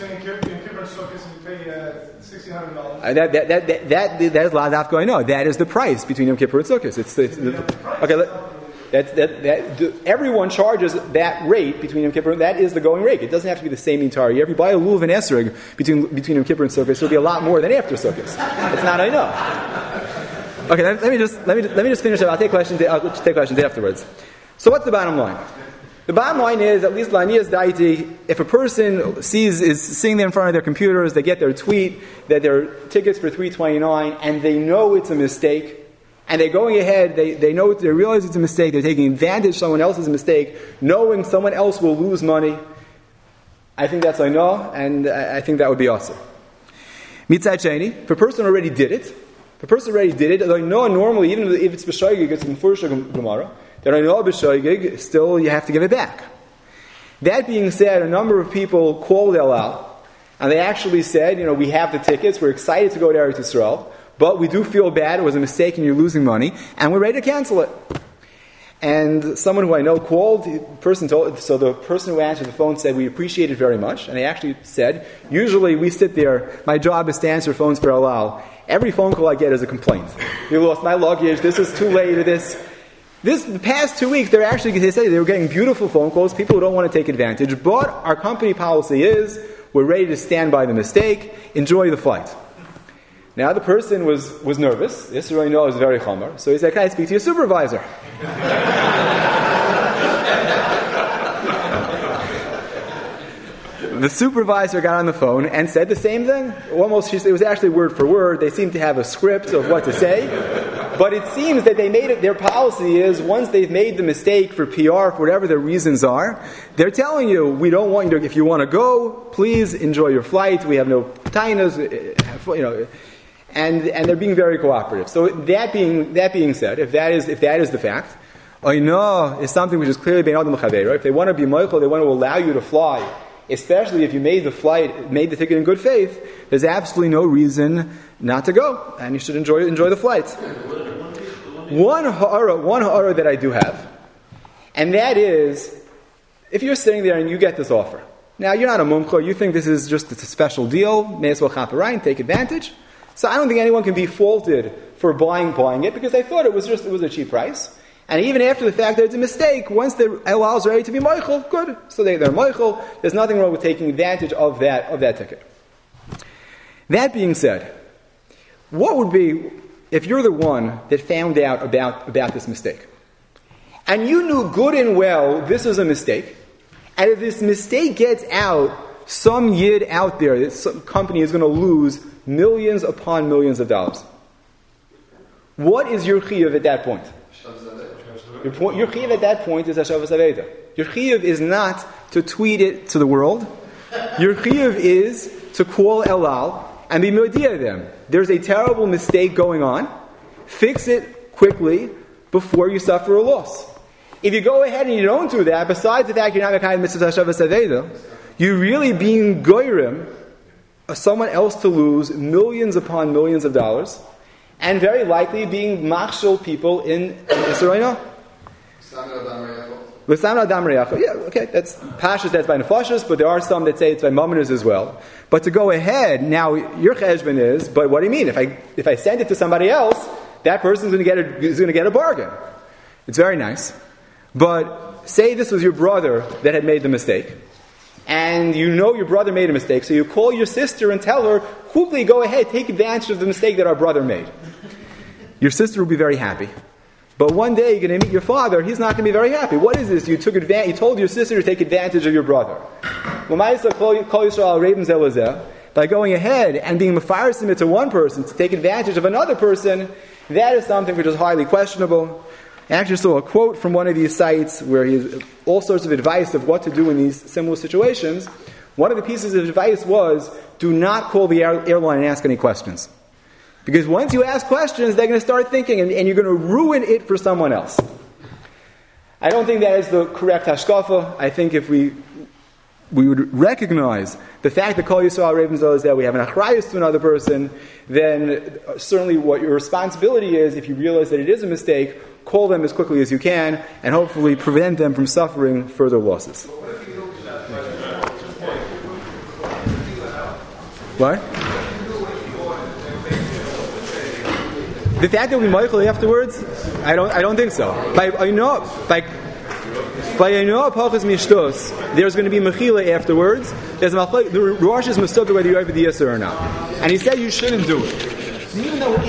Uh, that that that that that, that is Ladaf going on. That is the price between Yom Kippur and Sukkot. It's the, the okay. Let, That, that, that, the, everyone charges that rate between Yom Kippur. That is the going rate. It doesn't have to be the same the entire year. If you buy a lulav and esrog between between Yom Kippur and Sukkot, it'll be a lot more than after Sukkot. It's not. I know. Okay, let, let me just let me let me just finish up. I'll take questions. I'll take questions afterwards. So, what's the bottom line? The bottom line is, at least Lanias Daiti, if a person sees is sitting there in front of their computers, they get their tweet that there are tickets for three twenty-nine, and they know it's a mistake. And they're going ahead, they, they know, they realize it's a mistake, they're taking advantage of someone else's mistake, knowing someone else will lose money. I think that's I know, and I, I think that would be awesome. Mitzad Sheni, if a person already did it, if a person already did it, I know normally, even if it's B'shoigig, it's in Fursh Gemara, that I know B'shoigig, still you have to give it back. That being said, a number of people called El Al, and they actually said, you know, we have the tickets, we're excited to go to Eretz Yisrael, but we do feel bad, it was a mistake and you're losing money, and we're ready to cancel it. And someone who I know called, the person told, so the person who answered the phone said, we appreciate it very much. And they actually said, usually we sit there, my job is to answer phones for El Al. Every phone call I get is a complaint. You lost my luggage, this is too late, this. This, the past two weeks, they're actually, they say they were getting beautiful phone calls, people who don't want to take advantage, but our company policy is, we're ready to stand by the mistake, enjoy the flight. Now the person was, was nervous. This really knows very chomer. So he said, can I speak to your supervisor? The supervisor got on the phone and said the same thing. Almost, it was actually word for word. They seemed to have a script of what to say. But it seems that they made it, their policy is, once they've made the mistake for P R, for whatever their reasons are, they're telling you, we don't want you to, if you want to go, please enjoy your flight. We have no tainas, you know, And and they're being very cooperative. So that being that being said, if that is if that is the fact, oinah is something which is clearly bein adam l'chaveiro. If they want to be moichel, they want to allow you to fly, especially if you made the flight, made the ticket in good faith. There's absolutely no reason not to go, and you should enjoy enjoy the flight. One ha'ara, one ha'ara that I do have, and that is, if you're sitting there and you get this offer. Now you're not a mumcha, you think this is just it's a special deal. May as well chaperayim, take advantage. So I don't think anyone can be faulted for buying buying it because they thought it was just it was a cheap price. And even after the fact that it's a mistake, once the El Al's ready to be moichel, good. So they, they're moichel. There's nothing wrong with taking advantage of that of that ticket. That being said, what would be if you're the one that found out about, about this mistake? And you knew good and well this is a mistake, and if this mistake gets out, some yid out there, some company is going to lose millions upon millions of dollars. What is your chiyuv at that point? Your, point, your chiyuv at that point is Hashavas Aveda. Your chiyuv is not to tweet it to the world. Your chiyuv is to call Elal and be modia them. There's a terrible mistake going on. Fix it quickly before you suffer a loss. If you go ahead and you don't do that, besides the fact you're not making mitzvah Hashavas Aveda, you're really being goyrim, someone else to lose millions upon millions of dollars, and very likely being machshel people in Yisrael. Yeah, okay, that's pashas, that's by nefashas, but there are some that say it's by mamonas as well. But to go ahead, now your cheshbon is, but what do you mean? If I if I send it to somebody else, that person's going to get a, is going to get a bargain. It's very nice. But say this was your brother that had made the mistake, and you know your brother made a mistake, so you call your sister and tell her, quickly go ahead, take advantage of the mistake that our brother made. Your sister will be very happy. But one day you're going to meet your father, he's not going to be very happy. What is this? You took advantage, you told your sister to take advantage of your brother. By going ahead and being mefarsim to one person to take advantage of another person, that is something which is highly questionable. I actually saw a quote from one of these sites where he has all sorts of advice of what to do in these similar situations. One of the pieces of advice was, do not call the air- airline and ask any questions. Because once you ask questions, they're going to start thinking, and, and you're going to ruin it for someone else. I don't think that is the correct hashkafa. I think if we we would recognize the fact that Kol Yisrael Ravensol is that we have an achrayus to another person, then certainly what your responsibility is, if you realize that it is a mistake, call them as quickly as you can, and hopefully prevent them from suffering further losses. What? The fact that we michael afterwards, I don't, I don't think so. By I know, by by I know apachas mishtos, there's going to be mechila afterwards. There's a the Rosh is mustad whether you have the yasser or not, and he said you shouldn't do it, even though.